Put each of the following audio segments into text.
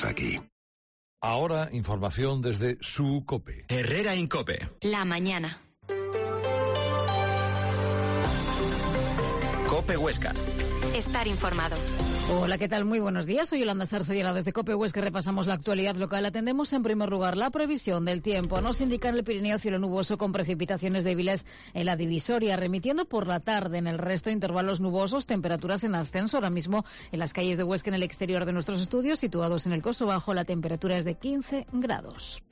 aquí. Ahora, información desde su COPE. Herrera Incope. La mañana. COPE Huesca. Estar informado. Hola, ¿qué tal? Muy buenos días. Soy Yolanda Sarsellana desde COPE Huesca. Repasamos la actualidad local. Atendemos en primer lugar la previsión del tiempo. Nos indica en el Pirineo cielo nuboso con precipitaciones débiles en la divisoria, remitiendo por la tarde. En el resto, intervalos nubosos, temperaturas en ascenso. Ahora mismo en las calles de Huesca, en el exterior de nuestros estudios, situados en el Coso Bajo, la temperatura es de 15 grados.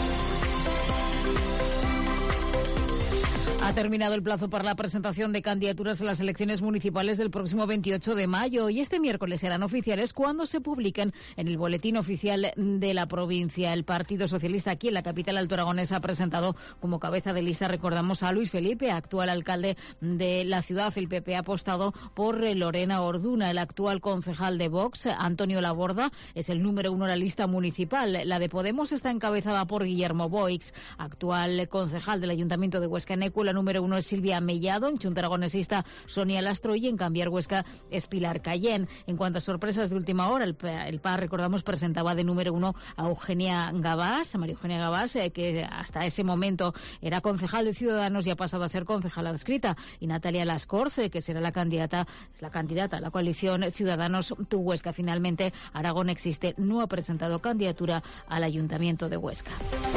Ha terminado el plazo para la presentación de candidaturas a las elecciones municipales del próximo 28 de mayo y este miércoles serán oficiales cuando se publiquen en el boletín oficial de la provincia. El Partido Socialista aquí en la capital altoaragonesa ha presentado como cabeza de lista, recordamos, a Luis Felipe, actual alcalde de la ciudad. El PP ha apostado por Lorena Orduna. El actual concejal de Vox, Antonio Laborda, es el número 1 en la lista municipal. La de Podemos está encabezada por Guillermo Boix, actual concejal del Ayuntamiento de Huesca-Enecu. La número 1 es Silvia Mellado, en Xunta Aragonesista Sonia Lastro y en Cambiar Huesca es Pilar Cayén. En cuanto a sorpresas de última hora, el PAR, recordamos, presentaba de número 1 a Eugenia Gabás, a María Eugenia Gabás, que hasta ese momento era concejal de Ciudadanos y ha pasado a ser concejal adscrita, y Natalia Lascorce, que será la candidata a la coalición Ciudadanos Tu Huesca. Finalmente, Aragón Existe no ha presentado candidatura al Ayuntamiento de Huesca.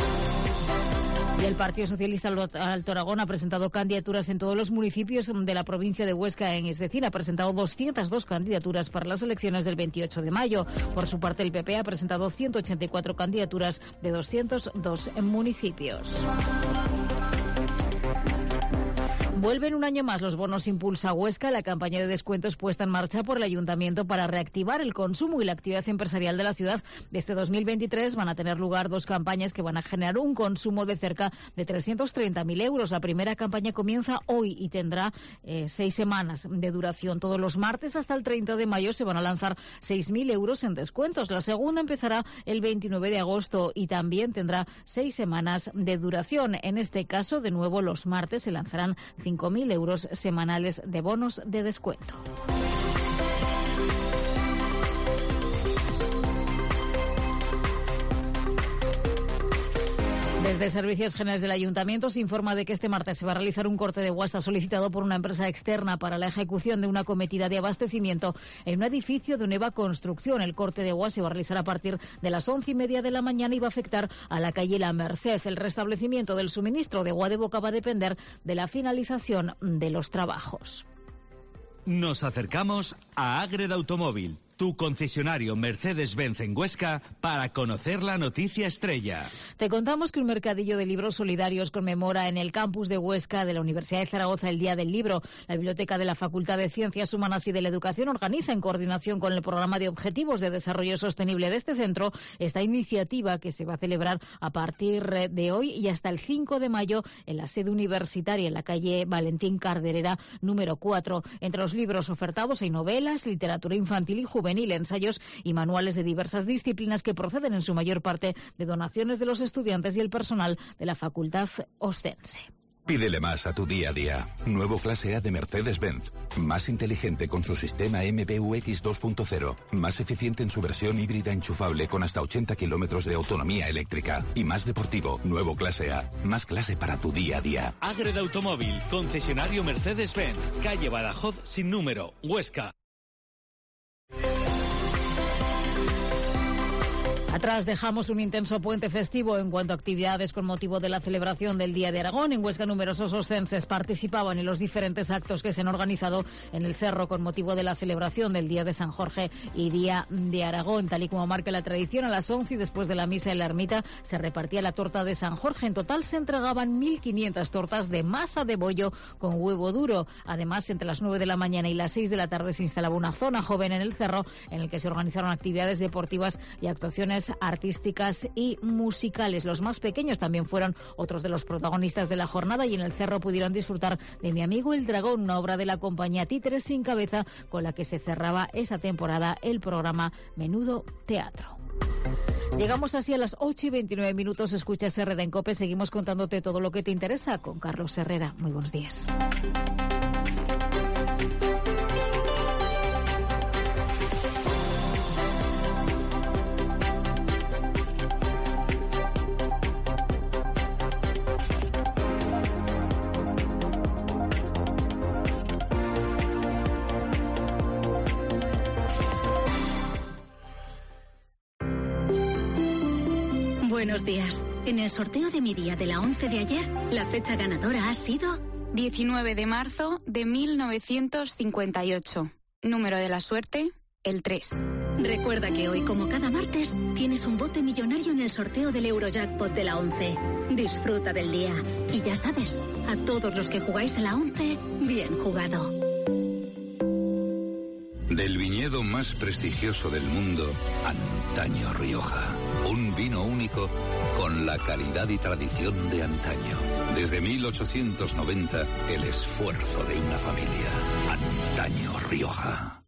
Y el Partido Socialista Alto Aragón ha presentado candidaturas en todos los municipios de la provincia de Huesca, es decir, ha presentado 202 candidaturas para las elecciones del 28 de mayo. Por su parte, el PP ha presentado 184 candidaturas de 202 municipios. Vuelven un año más los bonos Impulsa Huesca, la campaña de descuentos puesta en marcha por el Ayuntamiento para reactivar el consumo y la actividad empresarial de la ciudad. Desde 2023 van a tener lugar dos campañas que van a generar un consumo de cerca de 330.000 euros. La primera campaña comienza hoy y tendrá 6 semanas de duración. Todos los martes hasta el 30 de mayo se van a lanzar 6.000 euros en descuentos. La segunda empezará el 29 de agosto y también tendrá 6 semanas de duración. En este caso, de nuevo, los martes se lanzarán 5.000 euros semanales de bonos de descuento. Desde Servicios Generales del Ayuntamiento se informa de que este martes se va a realizar un corte de guasta solicitado por una empresa externa para la ejecución de una cometida de abastecimiento en un edificio de nueva construcción. El corte de agua se va a realizar a partir de las 11:30 de la mañana y va a afectar a la calle La Merced. El restablecimiento del suministro de agua de boca va a depender de la finalización de los trabajos. Nos acercamos a Ágreda Automóvil, tu concesionario Mercedes-Benz en Huesca, para conocer la noticia estrella. Te contamos que un mercadillo de libros solidarios conmemora en el campus de Huesca de la Universidad de Zaragoza el Día del Libro. La Biblioteca de la Facultad de Ciencias Humanas y de la Educación organiza, en coordinación con el Programa de Objetivos de Desarrollo Sostenible de este centro, esta iniciativa que se va a celebrar a partir de hoy y hasta el 5 de mayo en la sede universitaria, en la calle Valentín Carderera, número 4. Entre los libros ofertados hay novelas, literatura infantil y juvenil, ensayos y manuales de diversas disciplinas que proceden en su mayor parte de donaciones de los estudiantes y el personal de la Facultad Ostense. Pídele más a tu día a día. Nuevo clase A de Mercedes-Benz. Más inteligente con su sistema MBUX 2.0. Más eficiente en su versión híbrida enchufable con hasta 80 kilómetros de autonomía eléctrica. Y más deportivo. Nuevo clase A. Más clase para tu día a día. Ágreda Automóvil, concesionario Mercedes-Benz. Calle Badajoz sin número, Huesca. Atrás dejamos un intenso puente festivo en cuanto a actividades con motivo de la celebración del Día de Aragón. En Huesca numerosos oscenses participaban en los diferentes actos que se han organizado en el Cerro con motivo de la celebración del Día de San Jorge y Día de Aragón. Tal y como marca la tradición, a las 11 y después de la misa en la ermita se repartía la torta de San Jorge. En total se entregaban 1.500 tortas de masa de bollo con huevo duro. Además, entre las 9 de la mañana y las 6 de la tarde se instalaba una zona joven en el Cerro en el que se organizaron actividades deportivas y actuaciones artísticas y musicales. Los más pequeños también fueron otros de los protagonistas de la jornada y en el Cerro pudieron disfrutar de Mi amigo el dragón, una obra de la compañía Títeres sin cabeza con la que se cerraba esta temporada el programa Menudo Teatro. Llegamos así a las 8:29. Escuchas Herrera en COPE. Seguimos contándote todo lo que te interesa con Carlos Herrera. Muy buenos días. Buenos días. En el sorteo de mi día de la 11 de ayer, la fecha ganadora ha sido 19 de marzo de 1958. Número de la suerte, el 3. Recuerda que hoy, como cada martes, tienes un bote millonario en el sorteo del Eurojackpot de la 11. Disfruta del día. Y ya sabes, a todos los que jugáis a la 11, bien jugado. Del viñedo más prestigioso del mundo, Antaño Rioja. Un vino único con la calidad y tradición de antaño. Desde 1890, el esfuerzo de una familia. Antaño Rioja.